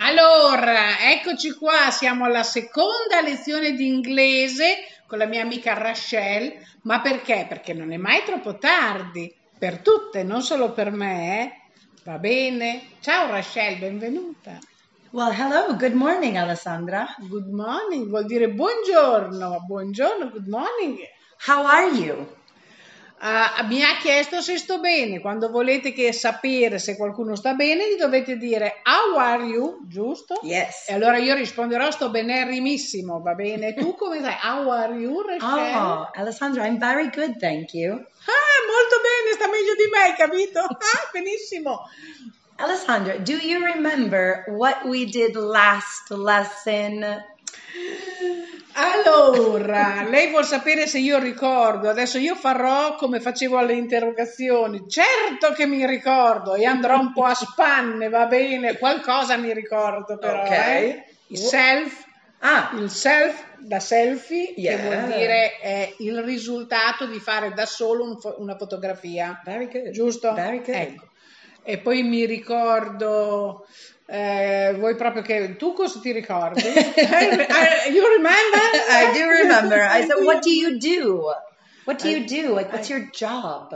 Allora, eccoci qua, siamo alla seconda lezione di inglese con la mia amica Rachel, ma perché? Perché non è mai troppo tardi, per tutte, non solo per me, eh? Va bene? Ciao Rachel, benvenuta. Well, hello. Good morning, Alessandra. Good morning, vuol dire buongiorno, buongiorno, good morning. How are you? Mi ha chiesto se sto bene. Quando volete sapere se qualcuno sta bene, gli dovete dire How are you? Giusto? Yes. E allora io risponderò sto benerrimissimo, va bene? Tu come stai? How are you, Rachel? Oh, Alessandra, I'm very good, thank you. Molto bene, sta meglio di me, capito? Benissimo. Alessandra, do you remember what we did last lesson? Allora, lei vuol sapere se io ricordo. Adesso io farò come facevo alle interrogazioni. Certo che mi ricordo e andrò un po' a spanne, va bene? Qualcosa mi ricordo però, Ok. Il self, il self da selfie, Yeah. che vuol dire è il risultato di fare da solo una fotografia. Very good. Giusto? Very good. Ecco. E poi mi ricordo, vuoi proprio che tu cosa ti ricordi? You remember? I do remember. I said, what do you do? What do you do? Like, what's your job?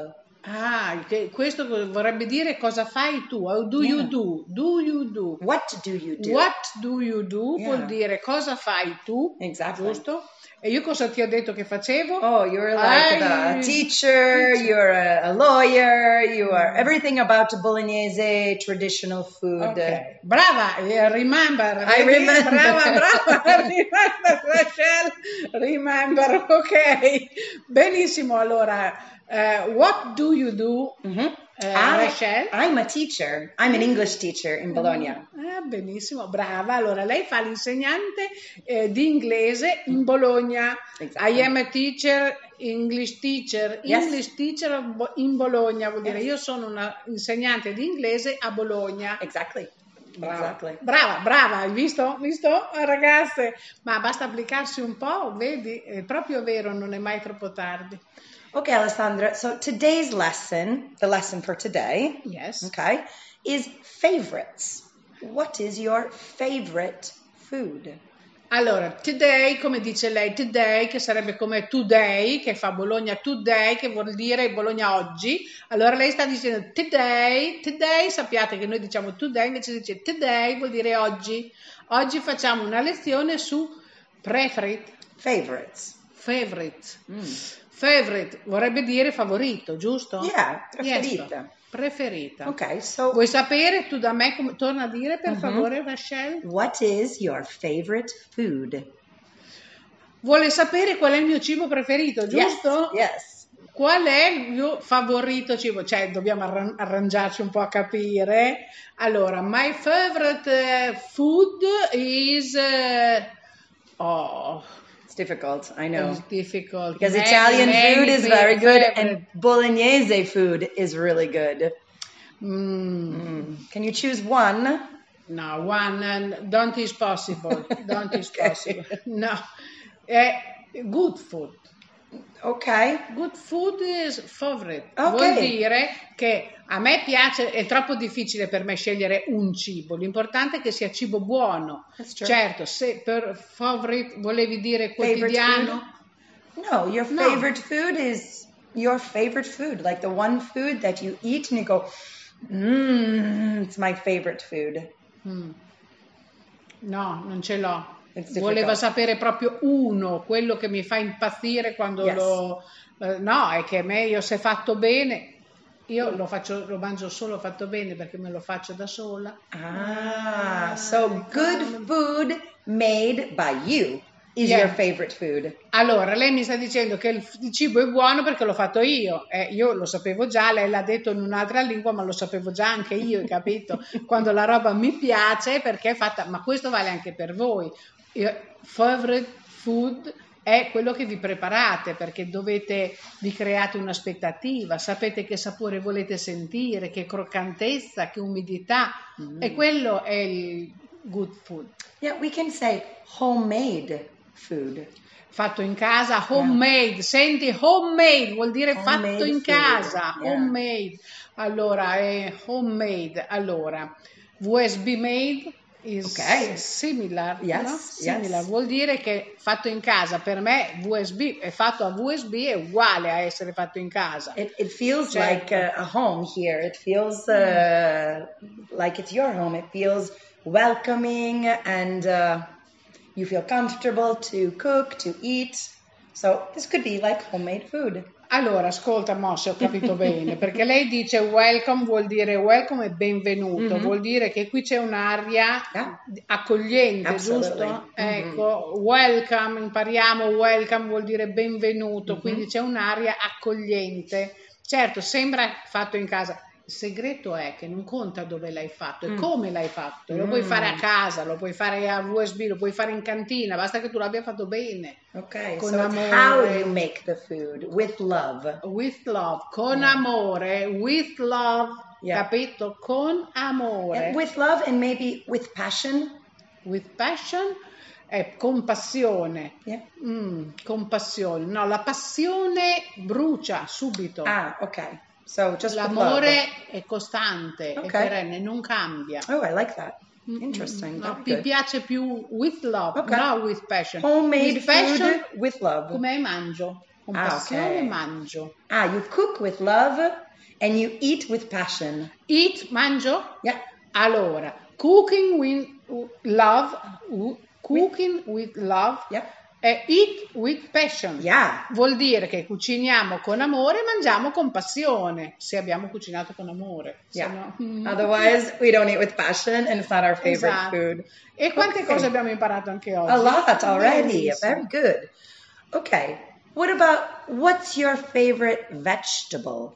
Questo vorrebbe dire cosa fai tu? How do you do? Do you do? What do you do? What do you do? Yeah. Vuol dire cosa fai tu? Exactly. Giusto? E io cosa ti ho detto che facevo? Oh, you're like a teacher, you're a lawyer, you are everything about Bolognese traditional food. Okay. Brava, remember. I remember. Brava, remember, Rachel, remember, ok. Benissimo, allora, what do you do, Rachel? I'm a teacher. I'm an English teacher in Bologna. Benissimo, brava. Allora, lei fa l'insegnante di inglese in Bologna. Exactly. I am a teacher, English teacher. Yes. English teacher in Bologna, vuol dire io sono una insegnante di inglese a Bologna. Exactly. Brava, Exactly. brava, hai visto? Visto, ragazze? Ma basta applicarsi un po', vedi? È proprio vero, non è mai troppo tardi. Okay, Alessandra. So today's lesson, the lesson for today, Yes. okay, is favorites. What is your favorite food? Allora, today, come dice lei, today, che sarebbe come today, che fa Bologna today, che vuol dire Bologna oggi. Allora lei sta dicendo today, sappiate che noi diciamo today, invece dice today vuol dire oggi. Oggi facciamo una lezione su Favorites. Favorite vorrebbe dire favorito, giusto? Yeah, preferita. Yes, preferita. Okay, so Vuoi sapere tu da me come torna a dire per favore, Rachel? what is your favorite food? Vuole sapere qual è il mio cibo preferito, giusto? Yes. Qual è il mio favorito cibo? Cioè, dobbiamo arrangiarci un po' a capire. Allora, my favorite food is It's difficult, I know. It's difficult. Because Italian food is very good and Bolognese food is really good. Can you choose one? No, one don't is possible. Don't is possible. No. Good food. Ok. Good food is favorite. Ok. Vuol dire che a me piace, è troppo difficile per me scegliere un cibo. L'importante è che sia cibo buono. Certo, se per favorite volevi dire quotidiano. No, your favorite food is your favorite food. Like the one food that you eat and you go, it's my favorite food. No, non ce l'ho. Voleva sapere proprio uno, quello che mi fa impazzire quando lo... no, è che meglio se fatto bene, io lo mangio solo fatto bene perché me lo faccio da sola. So good food made by you is your favorite food. Allora, lei mi sta dicendo che il cibo è buono perché l'ho fatto io. Io lo sapevo già, lei l'ha detto in un'altra lingua, ma lo sapevo già anche io, hai capito? Quando la roba mi piace perché è fatta, ma questo vale anche per voi. Favorite food è quello che vi preparate perché vi create un'aspettativa, sapete che sapore volete sentire, che croccantezza, che umidità, e quello è il good food. Yeah, we can say homemade food. Fatto in casa, homemade, senti, homemade vuol dire fatto in casa, homemade. Allora, è homemade, allora, USB made, is Ok. similar, Yes, no? Similar yes. vuol dire che fatto in casa. Per me VSB è fatto a VSB è uguale a essere fatto in casa. It feels Certo. like a home here. It feels like it's your home. It feels welcoming and you feel comfortable to cook, to eat. So this could be like homemade food. Allora, ascolta, mo, se ho capito bene, perché lei dice welcome, vuol dire welcome e benvenuto, vuol dire che qui c'è un'aria Yeah. accogliente, Absolutely. giusto? Ecco, welcome, impariamo, welcome vuol dire benvenuto, quindi c'è un'aria accogliente. Certo, sembra fatto in casa. Il segreto è che non conta dove l'hai fatto, è come l'hai fatto. Lo puoi fare a casa, lo puoi fare a USB, lo puoi fare in cantina, basta che tu l'abbia fatto bene. Okay, Con so it's amore. how you make the food with love. With love, con amore, with love, Yeah. capito? Con amore. And with love and maybe with passion. With passion è compassione. Yeah. Compassione. No, la passione brucia subito. Ah, okay. So just with L'amore love. è costante, è Ok. perenne, non cambia. Oh, I like that. Interesting. No, Very mi good. piace più with love, Ok. no with passion. Homemade With passion, food with love. come mangio? Con Ah, passione ok. mangio. Ah, you cook with love and you eat with passion. Eat, mangio? Yeah. Allora, cooking with love, cooking with love Yeah. e eat with passion. Yeah. Vuol dire che cuciniamo con amore e mangiamo con passione, se abbiamo cucinato con amore. Se Yeah. no- Otherwise, we don't eat with passion and it's not our favorite Esatto. food. E quante Ok. cose abbiamo imparato anche oggi? A lot already. Bellissimo. Very good. Okay. What about what's your favorite vegetable?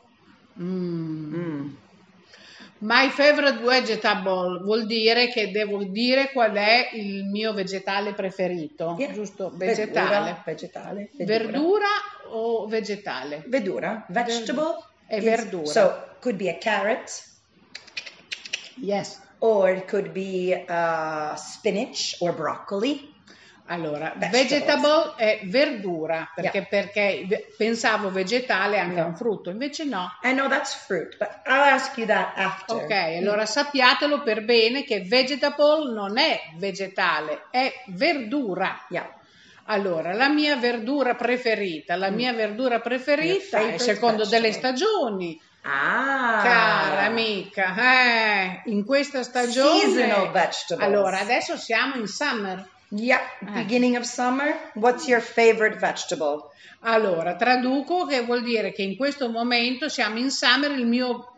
My favorite vegetable vuol dire che devo dire qual è il mio vegetale preferito, Yeah. giusto? Vegetale. Vegetale. Verdura o vegetale? Verdura. Vegetable. È is- verdura. So could be a carrot, Yes. or it could be spinach or broccoli. Allora, Vegetables. vegetable è verdura, perché, Yeah. perché pensavo vegetale anche a un frutto, invece no. I know that's fruit, but I'll ask you that after. Ok, allora sappiatelo per bene che vegetable non è vegetale, è verdura. Yeah. Allora, la mia verdura preferita, Your è favorite secondo delle vegetable. stagioni. Ah. Cara amica, in questa stagione. Seasonal vegetables. Allora, adesso siamo in summer. Yeah. Beginning of summer. What's your favorite vegetable? Allora, traduco che vuol dire che in questo momento siamo in summer, il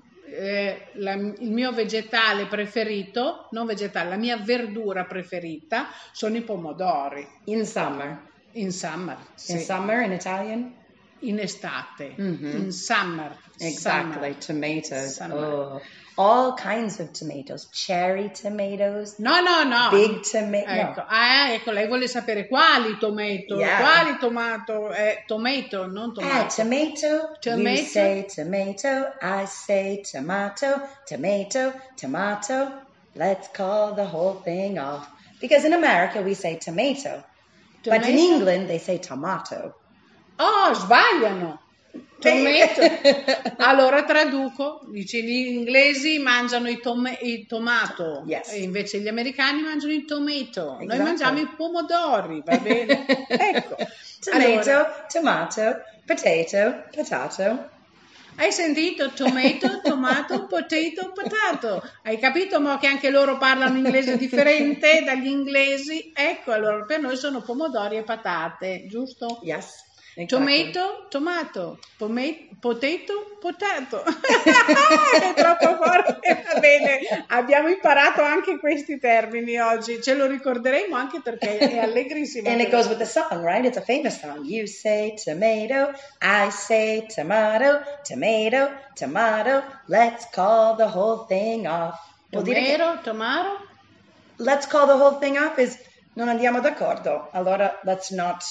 mio vegetale preferito, non vegetale, la mia verdura preferita sono i pomodori. In summer. In summer, In sì. summer in Italian? In estate, Mhm. in summer. Exactly. Summer. Tomatoes. Summer. Oh. All kinds of tomatoes. Cherry tomatoes. No. Big tomato. Ecco. Ecco, lei vuole sapere quali tomato, Yeah. quali tomato, tomato, non tomato. Tomato. Tomato. You say tomato. I say tomato. Tomato. Tomato. Let's call the whole thing off. Because in America we say tomato. But in Tomato? England they say tomato. Oh, sbagliano. Tomato. Allora traduco, dice gli inglesi mangiano i tomato, Yes. e invece gli americani mangiano i tomato. Noi Exactly. mangiamo i pomodori, va bene? Ecco. Tomato, Allora, tomato, potato, potato. hai sentito? Tomato, potato. Hai capito mo che anche loro parlano inglese differente dagli inglesi? Ecco, allora per noi sono pomodori e patate, giusto? Yes. Exactly. Tomato, potato. È troppo forte, va bene. Abbiamo imparato anche questi termini oggi, ce lo ricorderemo anche perché è allegrissimo. And it goes with the song, right? It's a famous song. You say tomato, I say tomato, tomato, tomato. Let's call the whole thing off. Vuol dire che Tomaro? let's call the whole thing off is non andiamo d'accordo. Allora, let's not.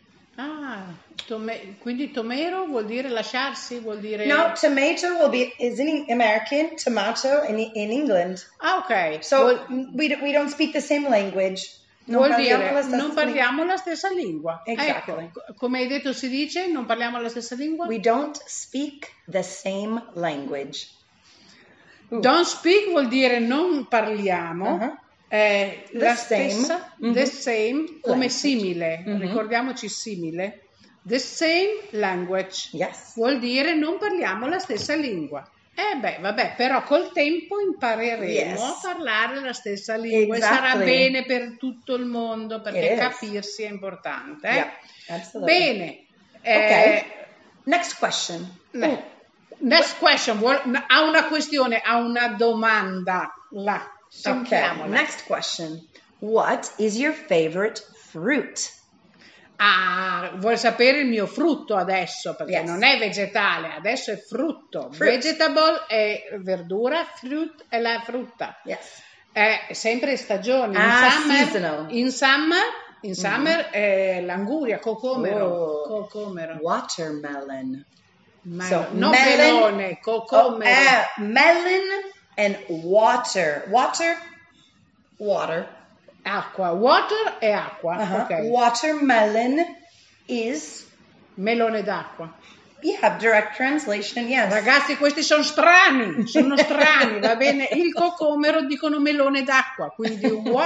Quindi tomero vuol dire lasciarsi, vuol dire... No, tomato is in American, tomato in England. Ah, ok. So we don't speak the same language. Non Vuol parliamo dire la stessa non parliamo la stessa lingua. Exactly. Ecco, come hai detto si dice, non parliamo la stessa lingua? We don't speak the same language. Don't speak vuol dire non parliamo. Uh-huh. La stessa, the same, come language. simile, ricordiamoci simile. The same language Yes. vuol dire non parliamo la stessa lingua. Vabbè, però col tempo impareremo a parlare la stessa lingua e sarà bene per tutto il mondo perché capirsi è importante. Yeah, absolutely. Bene. Okay. Next question. Next question. Ha una questione, ha una domanda. Sentiamola. Okay. Next question. What is your favorite fruit? Vuoi sapere il mio frutto adesso? Perché non è vegetale, adesso è frutto. Vegetable è verdura, fruit è la frutta. Yes. È sempre stagione. Seasonal. In summer è l'anguria, cocomero. Watermelon. Non melone, cocomero. Melon and water. Water. Acqua. Water è acqua. Okay. Watermelon is melone d'acqua. Yeah, direct translation, yes. Ragazzi, questi sono strani, va bene? Il cocomero dicono melone d'acqua, quindi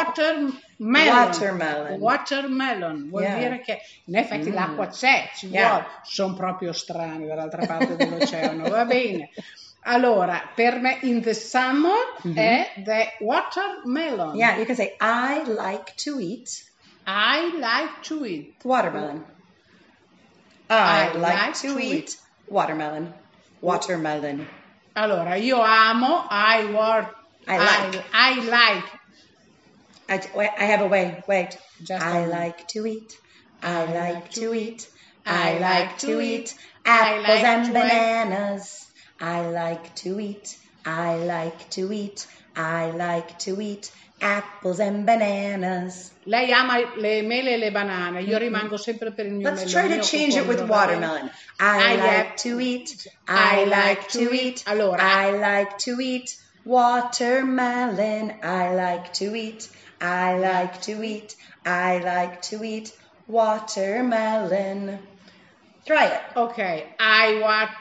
watermelon vuol dire che in effetti l'acqua c'è, ci vuole, sono proprio strani dall'altra parte dell'oceano, va bene? Allora, per me in the summer è the watermelon. Yeah, you can say I like to eat watermelon. I like to eat watermelon. Watermelon. Allora, io amo, I like. I have a way. Wait. I like to eat. I like to eat. I like to eat apples and bananas. I like to eat. I like to eat. I like to eat apples and bananas. Lei ama le mele e le banane, io rimango sempre per il mio melone. Let's try to change it with watermelon. I like to eat. I like to eat. Allora, I like to eat watermelon. I like to eat. I like to eat. I like to eat watermelon. Try it. Okay, I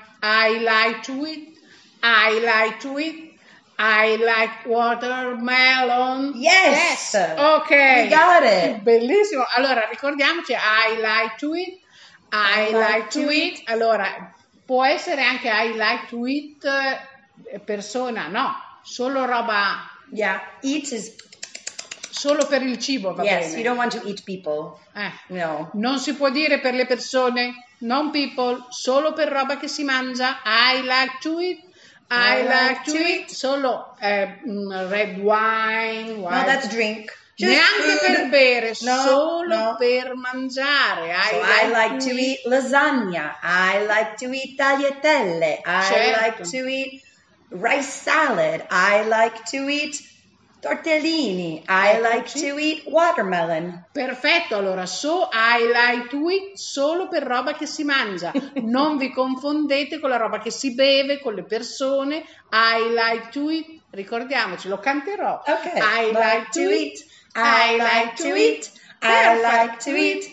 like to eat. I like to eat. I like watermelon. Yes. Ok. We got it. Bellissimo. Allora, ricordiamoci, I like to eat. I like to eat. Allora, può essere anche I like to eat persona, no, solo roba. Yeah, eat is solo per il cibo, va bene. Yes, you don't want to eat people. No. Non si può dire per le persone, non people, solo per roba che si mangia. I like to eat. I like to eat. Solo red wine. No, that's drink. Neanche per bere, solo per mangiare. I like to eat lasagna. I like to eat tagliatelle. I like to eat rice salad. I like to eat tortellini. I like to eat watermelon. Perfetto, allora I like to eat solo per roba che si mangia. Non vi confondete con la roba che si beve, con le persone. I like to eat, ricordiamoci, lo canterò. Okay. I like to eat. I like to eat. I like to eat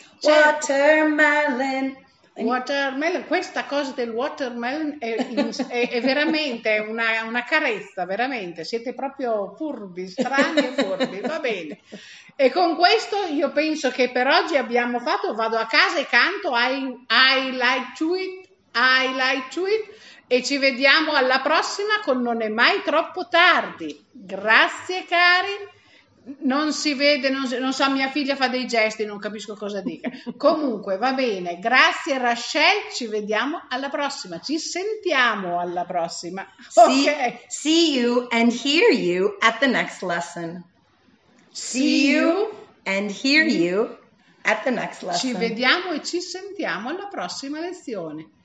watermelon. Watermelon, questa cosa del watermelon è veramente una carezza, veramente, siete proprio furbi, strani e furbi, va bene. E con questo io penso che per oggi abbiamo fatto, vado a casa e canto I like to eat, I like to eat, e ci vediamo alla prossima con Non è mai troppo tardi. Grazie cari. Non si vede, non so, mia figlia fa dei gesti, non capisco cosa dica. Comunque va bene, grazie Rachel, ci vediamo alla prossima, ci sentiamo alla prossima. See you and hear you at the next lesson. See you and hear you at the next lesson. Ci vediamo e ci sentiamo alla prossima lezione.